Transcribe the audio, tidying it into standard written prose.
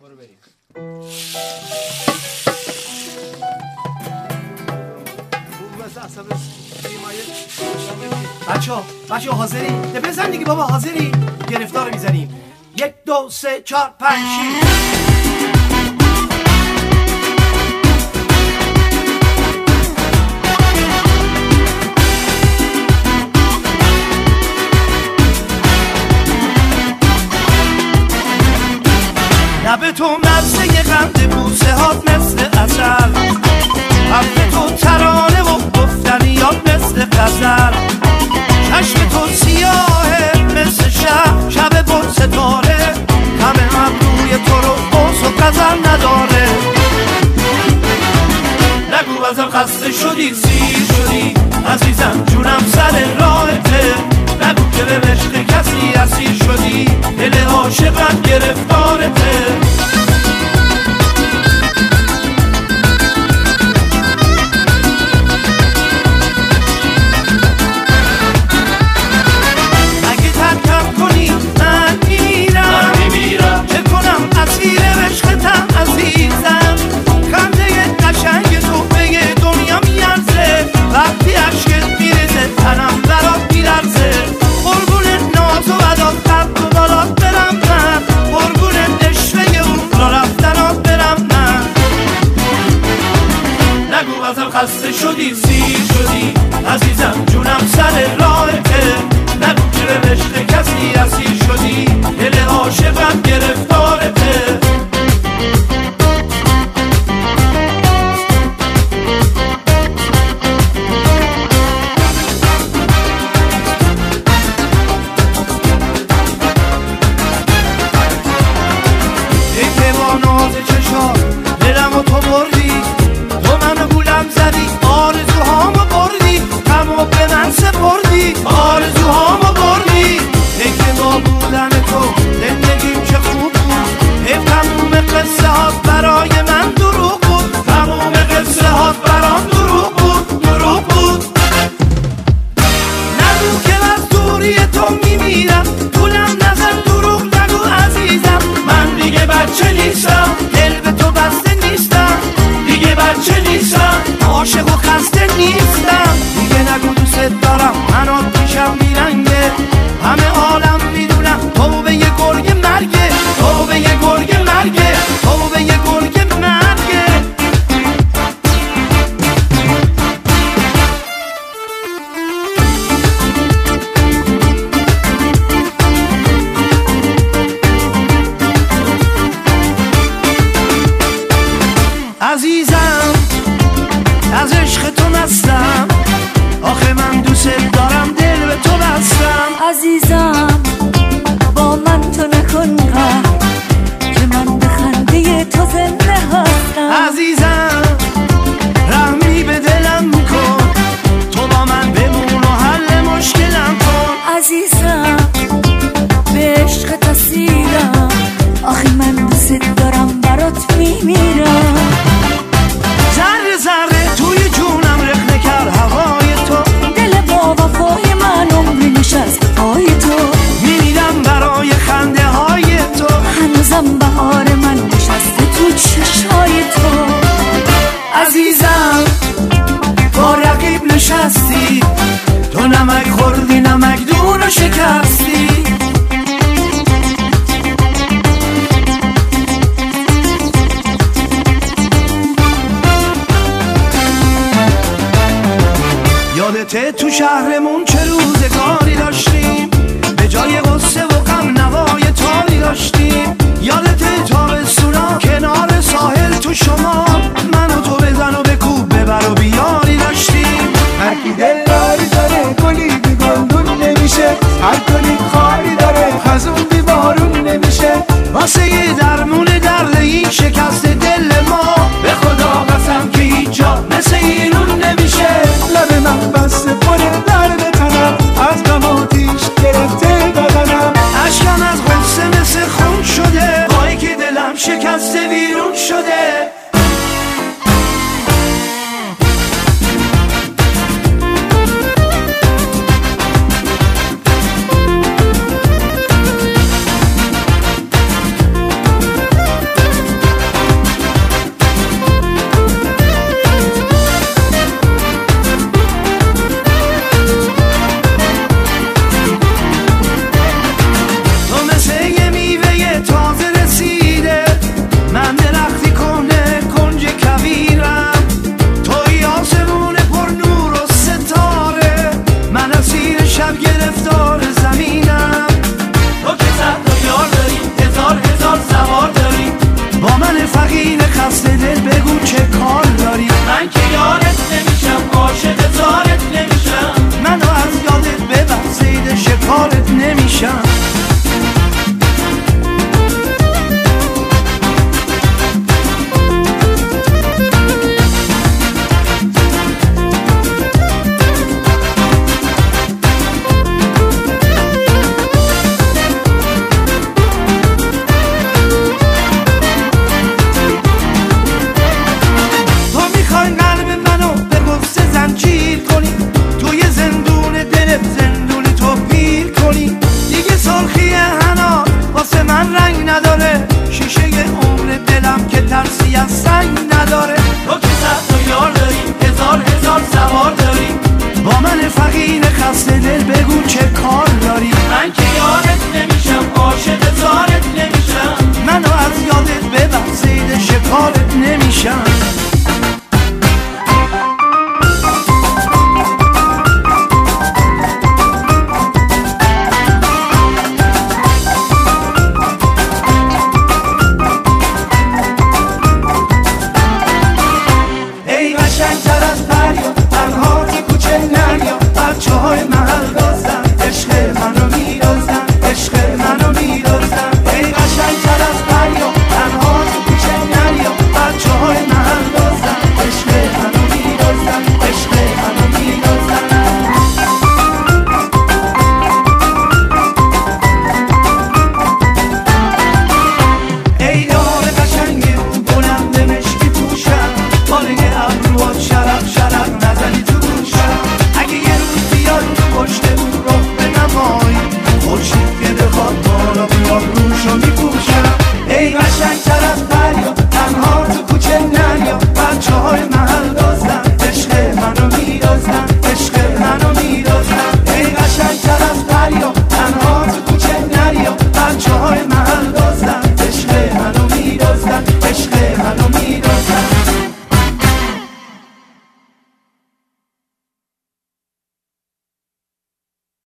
برو بریم. بچه ها حاضری؟ بزن دیگه بابا، حاضری؟ گرفتار میزنیم. 1 2 3 4 5 6. لب تو مزه قند بوسه هات مثل عسل، حرف تو ترانه و گفتنیات مثل غزل، چشم تو سیاهه مثل شب پر ستاره، همه ابروی تو رو قوس و غزل نداره. نگو ازم خسته شدی سیر شدی عزیزم جونم سر راهته، نگو که به عشق کسی اسیر شدی دل عاشقم گرفتارته. اگه ترکم کنی من میمیرم، چه کنم اسیر عشقتم عزیزم، خنده قشنگ تو به دنیا میارزه، وقتی عشقت میرزه تنم برات میلرزه. قربون ناز و بدات قد و بالات برم من، قربون عشقه اون را رفتنات برم من. نگو ازم خسته شدی سیر شدی عزیزم جونم سر راهته، نگو که به عشق کسی اسیر شدی دل عاشقم گرفتارته. دلمو تو بردی، تو منو گولم زدی، آرزوهامو بردی، غمو به من سپردی، آرزوهامو بردی. فکر با بودن تو زندگیم چه خوب بود، تموم قصه هات برای من دروغ بود، تموم قصه هات برام دروغ بود، دروغ بود. نگو که از دوری تو میمیرم، گولم نزن دروغ نگو عزیزم، من دیگه بچه نیستم، دل به تو بسته نیستم، دیگه بچه نیستم، عاشق و خسته نیستم. دیگه نگو دوست دارم منو پیشم بیرنگه، همه عالم میدونم تو به یه گرگ مرگه، تو به یه گرگ مرگه، تو به یه گرگ مرگه. عزیزم از عشق تو مستم، آخه من دوست دارم دل به تو بستم. عزیزم با من تو نکن قهر، که من به خنده تو زنده هستم. عزیزم رحمی به دلم کن، تو با من بمون و حل مشکلم کن. عزیزم به عشق تسیرم، آخه من دوست دارم برات میمیرم. ذره ذره توی جونم رخنه کرد هوای تو، دل با وفای من عمری نشست پای تو، میمیرم برای خنده های تو، هنوزم بهار من نشسته تو چشای تو. عزیزم با رقیب نشستی، تو نمک خوردی نمک دون و شکستی. یادته تو شهرمون